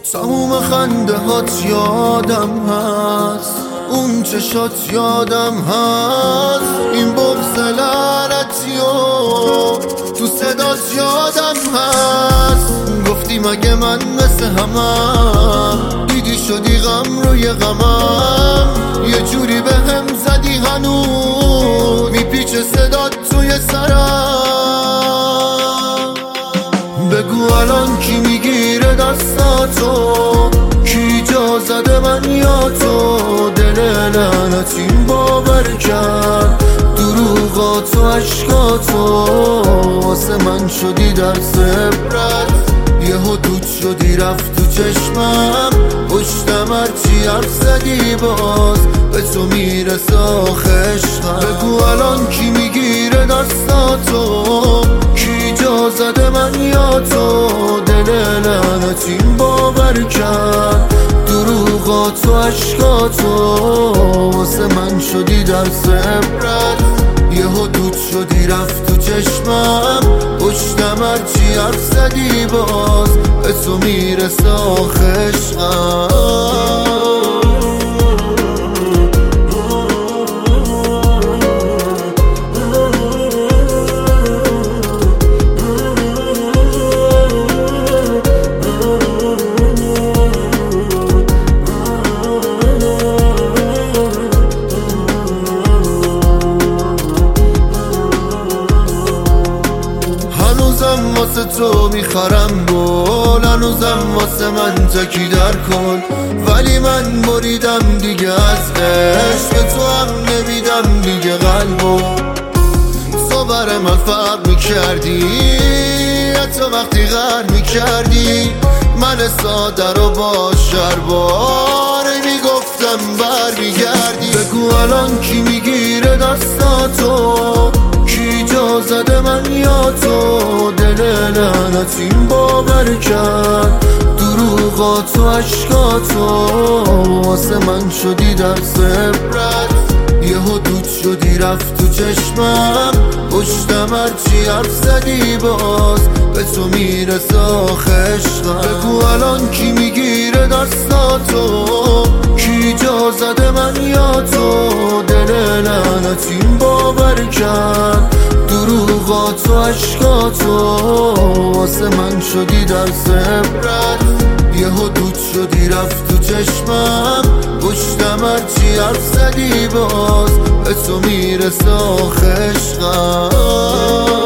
تموم خنده هات یادم هست، اون چشات یادم هست، این بغض لعنتیو تو صدات یادم هست. گفتی مگه من مثل همم، دیدی شدی غم روی غمم، یه جوری به هم زدی هنوز میپیچه صدات توی سرم. بگو الان کی میگیره دستاتو، کی جا زده من یا تو؟ دل لعنتیم باور کرد دروغاتو عشقاتو، واسه من شدی درس عبرت، یهو دود شدی رفت تو چشمم، پشتم هرچی حرف زدی باز به تو میرسه آخه عشقم. بگو الان کی میگیره دستاتو، کی جا زده من یا تو؟ دل لعنتیم باور کرد دروغاتو عشقاتو، واسه من شدی درس عبرت، یهو دود شدی رفت تو چشمم، پشتم هرچی حرف زدی باز به تو میرسه آخه عشقم. هنوزم واسه تو میخرم گل، هنوزم واسه من تکیدر کن، ولی من بریدم دیگه از عشق، به تو هم نمیدم دیگه قلبو. تو بر من فرق میکردی، حتی وقتی غر میکردی، من ساده رو با شرباره میگفتم بر میگردی. بگو الان کی میگیره دستاتو، کی جا زده من یا تو؟ دل لعنتیم باور کرد دروغاتو عشقاتو، واسه من شدی درس عبرت، یهو دود شدی رفت تو چشمم، پشتم هرچی حرف زدی باز به تو میرسه آخه عشقم. بگو الان کی میگیره دستاتو، کی جا زده من یا تو؟ دل لعنتیم باور کرد دروغاتو عشقاتو، واسه من شدی درس عبرت، یهو دود شدی رفت تو چشمم، پشتم هرچی حرف زدی باز به تو میرسه آخه عشقم.